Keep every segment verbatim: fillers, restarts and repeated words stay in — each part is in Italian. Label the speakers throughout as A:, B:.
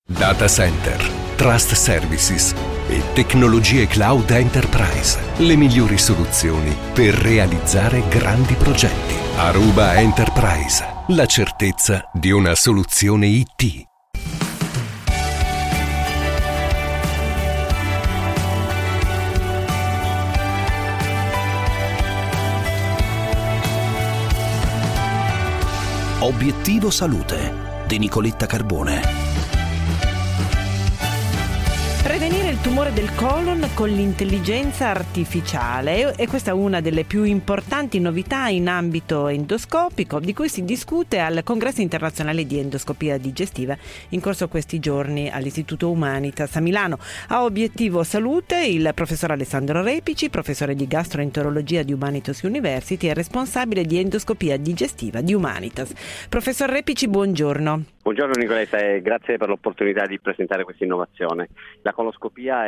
A: Data center, trust services e tecnologie cloud enterprise. Le migliori soluzioni per realizzare grandi progetti. Aruba Enterprise, la certezza di una soluzione I T.
B: Obiettivo Salute di Nicoletta Carbone.
C: Prevenire il tumore del colon con l'intelligenza artificiale, e questa è una delle più importanti novità in ambito endoscopico di cui si discute al Congresso internazionale di endoscopia digestiva in corso questi giorni all'Istituto Humanitas a Milano. A Obiettivo Salute il professor Alessandro Repici, professore di gastroenterologia di Humanitas University e responsabile di endoscopia digestiva di Humanitas. Professor Repici, buongiorno.
D: Buongiorno Nicoletta e grazie per l'opportunità di presentare questa innovazione. La coloscopia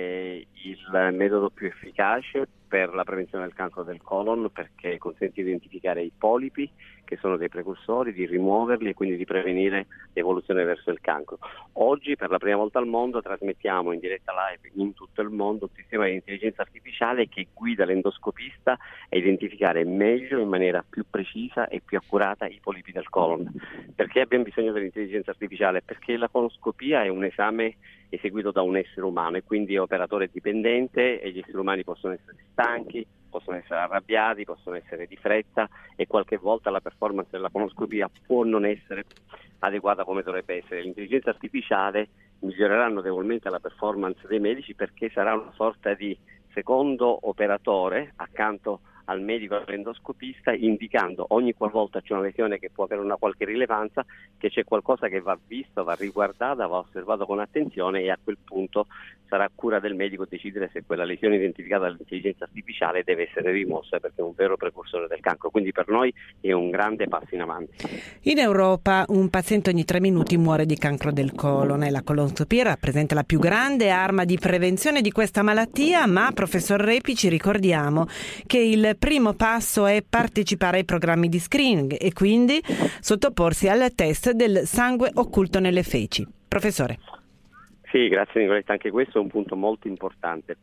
D: è il metodo più efficace per la prevenzione del cancro del colon perché consente di identificare i polipi che sono dei precursori, di rimuoverli e quindi di prevenire l'evoluzione verso il cancro. Oggi per la prima volta al mondo trasmettiamo in diretta live in tutto il mondo un sistema di intelligenza artificiale che guida l'endoscopista a identificare meglio, in maniera più precisa e più accurata i polipi del colon. Perché abbiamo bisogno dell'intelligenza artificiale? Perché la coloscopia è un esame eseguito da un essere umano e quindi è operatore dipendente e gli esseri umani possono essere stanchi, possono essere arrabbiati, possono essere di fretta e qualche volta la performance della coloscopia può non essere adeguata come dovrebbe essere. L'intelligenza artificiale migliorerà notevolmente la performance dei medici perché sarà una sorta di secondo operatore accanto al medico e all'endoscopista, indicando ogni qualvolta c'è una lesione che può avere una qualche rilevanza, che c'è qualcosa che va visto, va riguardata, va osservato con attenzione e a quel punto sarà cura del medico decidere se quella lesione identificata dall'intelligenza artificiale deve essere rimossa perché è un vero precursore del cancro. Quindi per noi è un grande passo in avanti.
C: In Europa un paziente ogni tre minuti muore di cancro del colon e la coloscopia rappresenta la più grande arma di prevenzione di questa malattia, ma professor Repici ricordiamo che il primo passo è partecipare ai programmi di screening e quindi sottoporsi al test del sangue occulto nelle feci. Professore.
D: Sì, grazie Nicoletta, anche questo è un punto molto importante.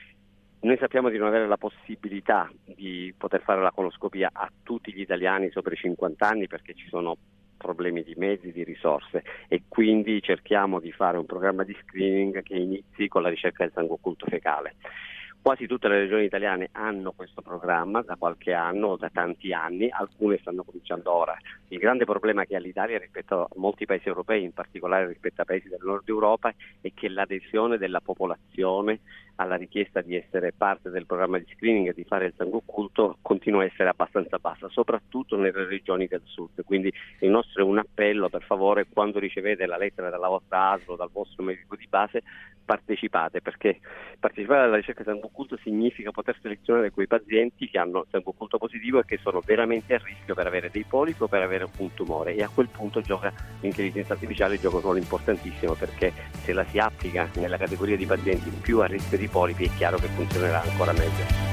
D: Noi sappiamo di non avere la possibilità di poter fare la coloscopia a tutti gli italiani sopra i cinquanta anni perché ci sono problemi di mezzi, di risorse e quindi cerchiamo di fare un programma di screening che inizi con la ricerca del sangue occulto fecale. Quasi tutte le regioni italiane hanno questo programma da qualche anno o da tanti anni, alcune stanno cominciando ora. Il grande problema che ha l'Italia rispetto a molti paesi europei, in particolare rispetto ai paesi del nord Europa, è che l'adesione della popolazione alla richiesta di essere parte del programma di screening e di fare il sangue occulto continua a essere abbastanza bassa, soprattutto nelle regioni del sud. Quindi il nostro è un appello, per favore, quando ricevete la lettera dalla vostra A S L o dal vostro medico di base, partecipate, perché partecipare alla ricerca di sangue occulto significa poter selezionare quei pazienti che hanno sangue occulto positivo e che sono veramente a rischio per avere dei polipi o per avere un tumore, e a quel punto gioca l'intelligenza artificiale, gioca un ruolo importantissimo perché se la si applica nella categoria di pazienti più a rischio di polipi è chiaro che funzionerà ancora meglio.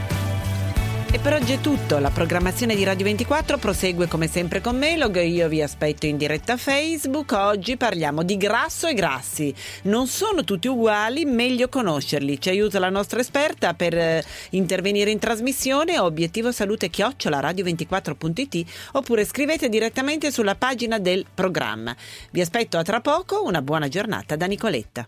C: E per oggi è tutto, la programmazione di Radio ventiquattro prosegue come sempre con Melog, io vi aspetto in diretta a Facebook. Oggi parliamo di grasso e grassi, non sono tutti uguali, meglio conoscerli, ci aiuta la nostra esperta per eh, intervenire in trasmissione a obiettivo salute chiocciola radio ventiquattro punto it oppure scrivete direttamente sulla pagina del programma. Vi aspetto a tra poco, una buona giornata da Nicoletta.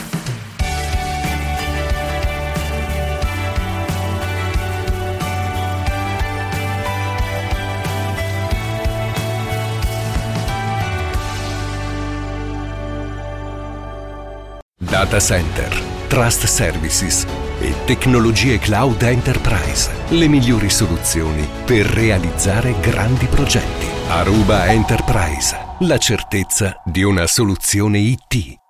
A: Data center, trust services e tecnologie cloud enterprise. Le migliori soluzioni per realizzare grandi progetti. Aruba Enterprise, la certezza di una soluzione I T.